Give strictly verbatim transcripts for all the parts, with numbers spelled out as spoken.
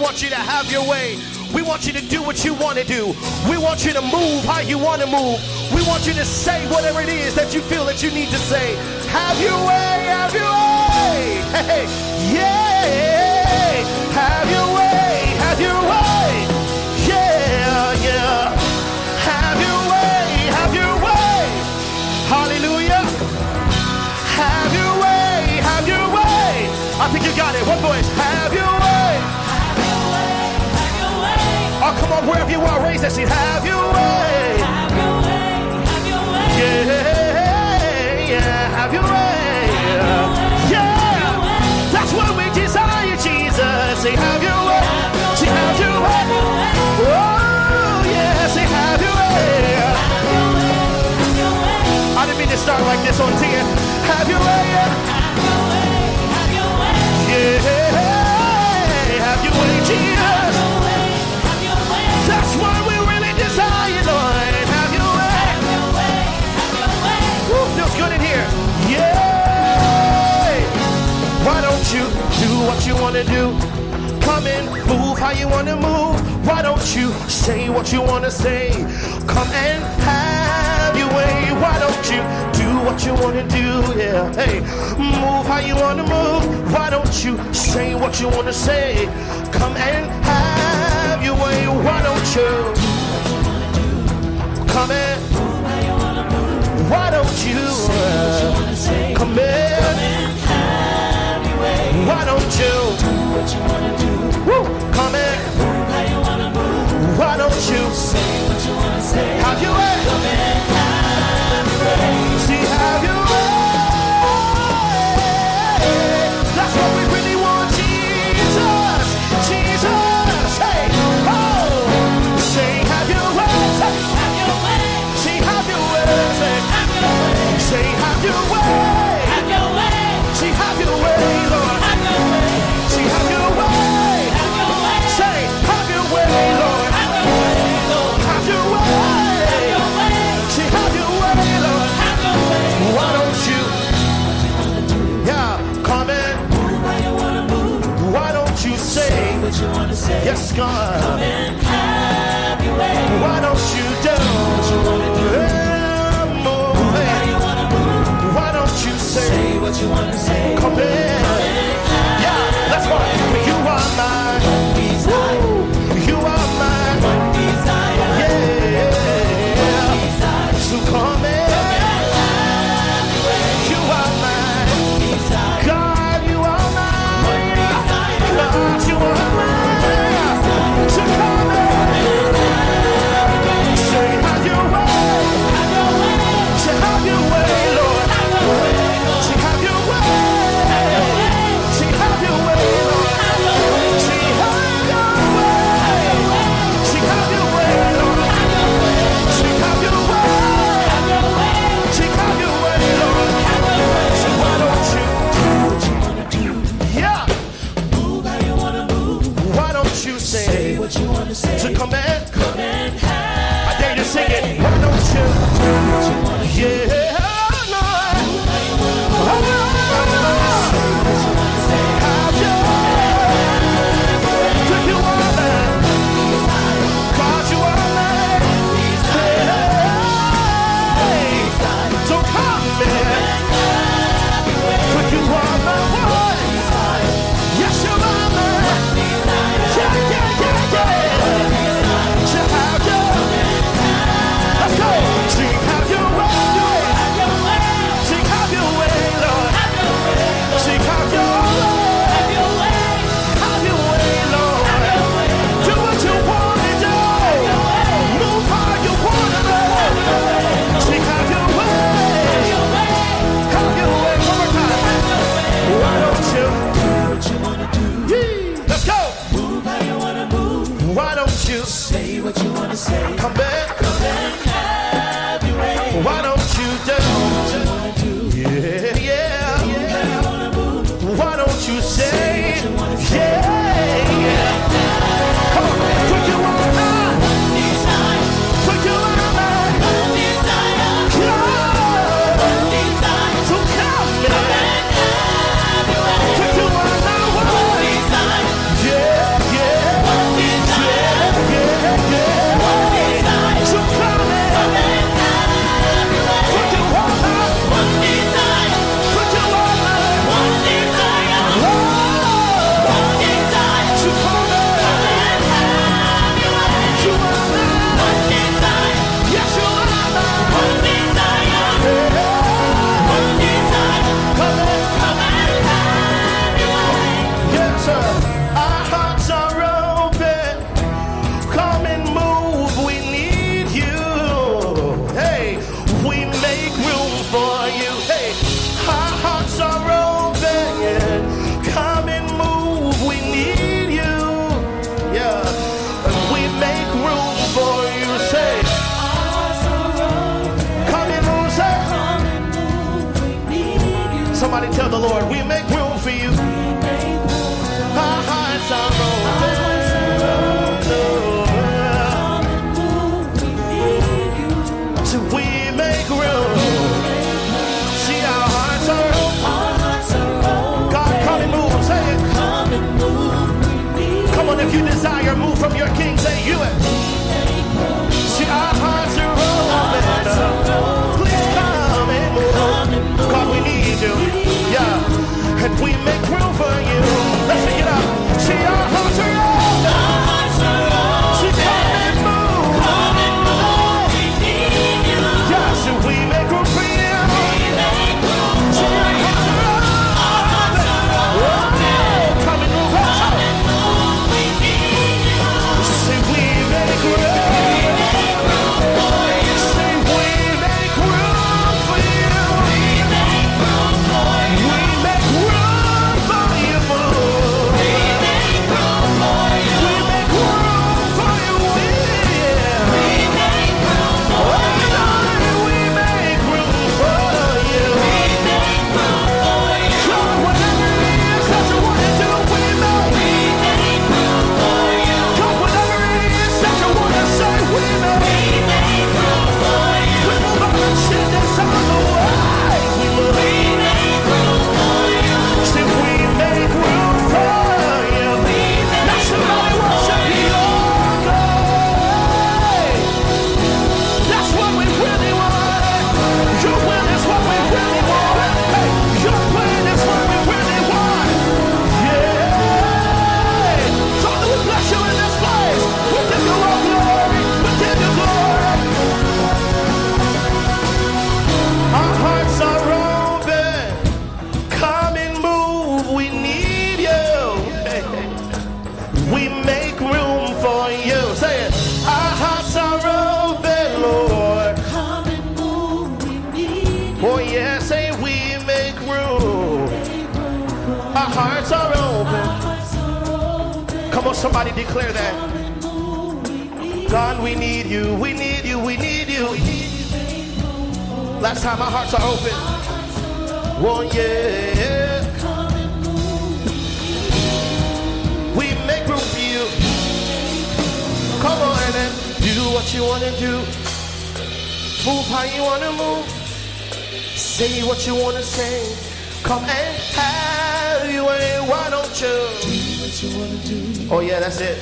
want you to have your way. We want you to do what you want to do. We want you to move how you want to move. We want you to say whatever it is that you feel that you need to say. Have your way, have your way. Hey, yeah. Have your way, have your way. Yeah, yeah. Have your way, have your way. Hallelujah. Have your way, have your way. I think you got it. One voice. Have your way. Have your way, have your way. Oh, come on, wherever you are, raise that seat. Have your way. Have your way, have your way. Yeah, yeah, have your way. Yeah, that's what we desire, Jesus. Say, have your way. Say, have your way. Oh, yeah, say, have your way. I didn't mean to start like this on ten. Have your way. Yeah, have your way, Jesus. That's what we really desire, Lord. Have your way. Woo, feels good in here. Yeah. Why don't you do what you want to do? Come in, move how you want to move. Why don't you say what you want to say? Come and have your way. Why don't you do what you want to do? Yeah, hey, move how you want to move. Why don't you say what you want to say? Come and have your way. Why don't you come in? Why don't you uh, come in? Why don't you do what you want to do? Woo, come in. Why don't you say what you want to say? Have your way. Come in, have your way. See, have your way. That's what we really want, Jesus. Jesus, hey, oh, say, have your way. Say, Have your way, say, have your way. Say, have your way, say, have your way. have your way, See, have your way, Lord. have your way, See, have your way. have your way, Say, have your way, Lord. have your way, Lord. Have your way. Have your way, See, have your way, Lord. have your way. Why don't you, yeah, come in. Move how you wanna move. Why don't you say, Say what you wanna say. yes, God. Come and have your way. Why don't you do What you wanna do. yeah, move? Move how you wanna move. Why don't you say, Say what you wanna say. come in? Yeah, let's go. You are mine. Desire, Woo. You are mine. one desire, Yeah. desire. So come in. Have your way. You are mine. Desire, God, you are mine. desire. God, you are mine. So come in. Say, have your way. Have your way, Say, have your way, Lord. have your way, Lord. Say, have your way. Have your way, Say, have your way, Lord. have your way, Say, have your way. Say, have your way, Lord. have your way, Say, have your way. have your way, Say, have your way, Lord. have your way. So why don't you, What you wanna do? yeah, Move how you wanna move. why don't you Say say what you wanna say. to come in? Come and have. I dare you to sing it. Why don't you, What you wanna do? yeah, Lord. How you wanna move? Oh, What you wanna say? have your way. If you are mine, God, you are mine. Hey, so come in. For you are my one. Yes, you are mine. Yeah, yeah, yeah, yeah. So have your, let's go. Sing, have your way. Have your way, Sing, have your way, Lord. have your way, Lord. Sing, have your way. Have your way, Have your way, Lord. have your way, Lord. Do what you want to do. Move how you want to move. Sing, have your way. Have your way, Have your way. One more time. have your way. Why don't you? Do what you wanna do. Yee. Let's go. Move how you wanna move. Why don't you Say what you wanna say. come back? Come and have your way. Why don't you do? What you wanna do. Yeah, yeah, How yeah. you wanna move. Why don't you say? What you wanna say. Yeah, yeah. Come on. For you are mine. Desire, For you are mine. desire, Come. desire. So come in. Have your way. For you are my one. Desire, Yeah, yeah. tell the Lord, we make room for you. Our hearts are open. So we make room. See, our hearts are open. God, come and move. Say it. Come on, if you desire, move from your king. Say you it. See, our hearts are open. Please come and move. God, we need you. Yeah. And we make room for you. Let's sing it up. See, our hearts are open. See, come and move. Yeah, so we make room for you. See, our hearts are open. Come and move. See, we make room. Say we make room for you. We make room for you. We make room for you. We make room for you. We make room for you. We make room for you. We make room for you. We make room for you. God, whatever it is that you want to do, we make. We make room for you. God, whatever it is that you want to say, we make. We make room for you. We move up and shit that's out of the way. We move. We make room for you. See, we make room for you. We make now somebody worship you. That's what we really want. Your will is what we really want. Hey, your plan is what we really want. Yeah. Father, we bless you in this place. We give you all glory. We give you glory. Our hearts are open. Come and move. We need you. Hey, hey. We make room for you. Say it. Our hearts are open, Lord. Oh yeah, say we make room. Our hearts are open. Come on, somebody declare that. God, we need you. We need you. We need you. Last time our hearts are open. Oh yeah. We make room for you. Come on and do what you want to do. Move how you want to move. Say what you want to say. Come and have your way. Why don't you? Oh yeah, that's it.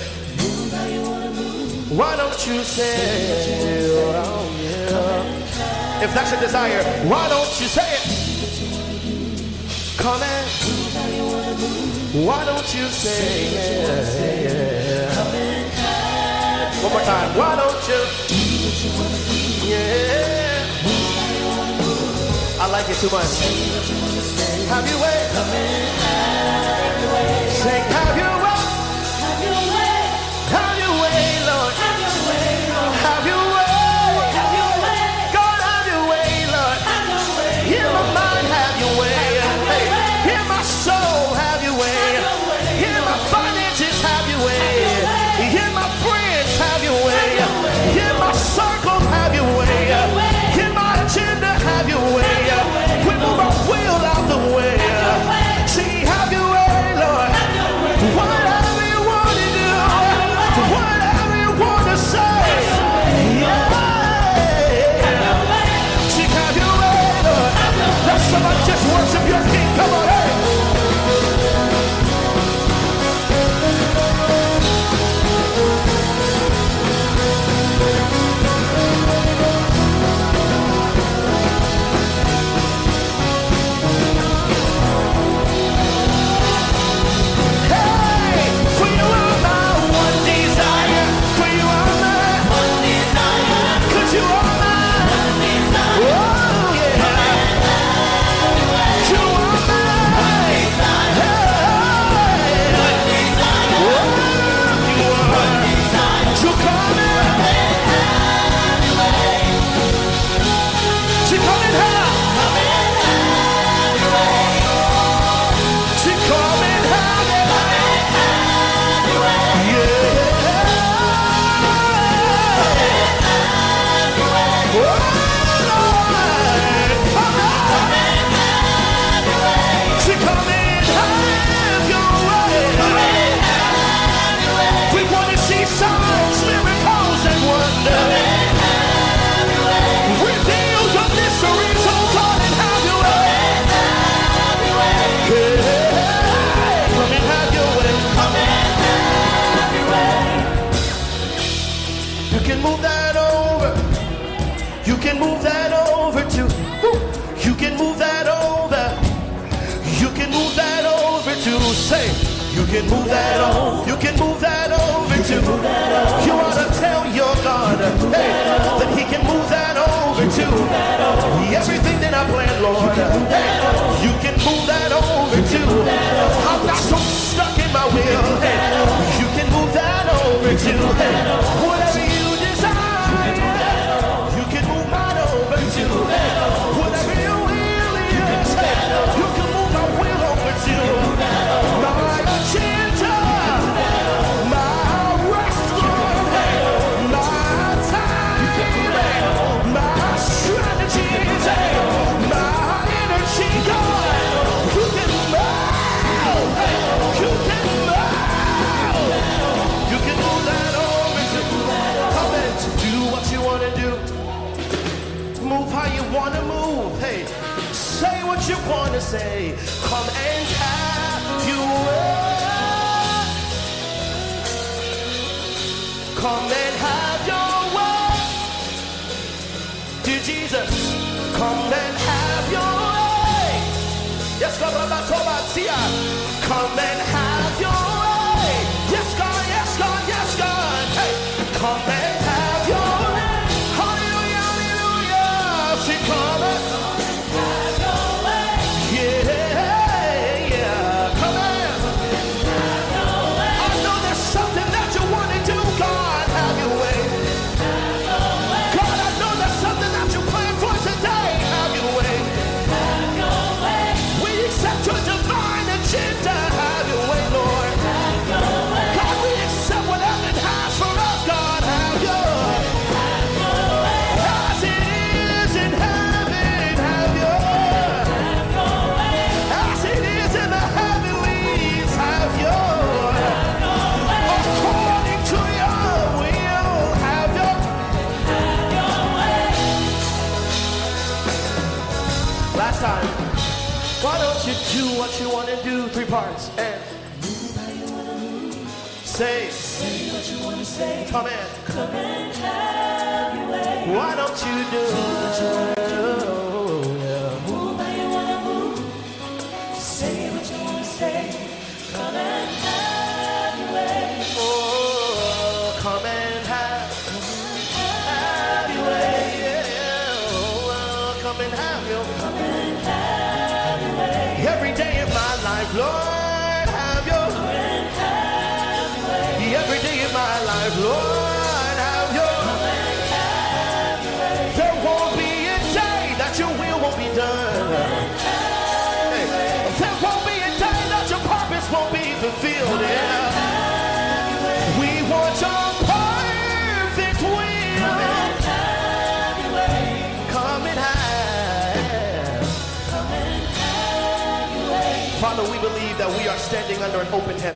Why don't you say? Oh, yeah. If that's your desire, why don't you say it? Come and. Why don't you say? Yeah. One more time. Why don't you? Yeah. I like it too much. Have your way. Sing, have your way. Have your way, Lord. Have your way. God, have your way, Lord. Hear my mind, have your way. Hey, hear my soul, have your way. Hear my finances, have your way. Hear my friends, have your way. Hear my circle, have your way. Hear my agenda, have your way. We move our will out the way. See, have your way, Lord. Why Say, you can move that on. You can move that over too. You ought to tell your God, hey, that he can move that over too. Everything that I plan, Lord, hey, you can move that over too. I'm not so stuck in my will. Hey, you can move that over too. Hey, whatever you desire, you can move mine over too. Whatever your will is, hey, you can move my will over too. My agenda, my restaurant, my time, my strategies, my energy, God, you can move, you can move, you can move that over to, come and do what you want to do, move how you want to move, hey, say what you want to say, come and have your way. Come and have your way. Dear Jesus, come and have your way. Yes, God, I'm not talking about see ya. Come and have your way. Yes, God, yes, God, yes, God. Hey, come and have your way. Hallelujah, hallelujah. Say, come and have your way. Yeah, yeah, come and have your way. I know there's something that you want to do, God. Have your way. God, I know there's something that you plan for today. Have your way. We accept your divine agenda. Have your way, Lord. God, we accept whatever it has for us, God. Have your way. As it is in heaven, have your way. As it is in the heavenlies, have your way. According to your will, have your Last time. Why don't you do what you want to do? Three parts. And say, Say what you want to say. come in. Come and have your way. Why don't you do it? Move how you want to move. Say what you want to say. Come and have your way. Oh, come and have, have your way. Yeah. Oh, come and have your Come and have your way. every day in my life, Lord, have your Come and have your way. every day in my life, Lord, have your Come and have your way. there won't be a day that your will won't be done. Hey, there won't be a day that your purpose won't be fulfilled. Yeah. We want your perfect will. Come and have your way. Come and have. Come and have your way. Father, we believe that we are standing under an open heaven.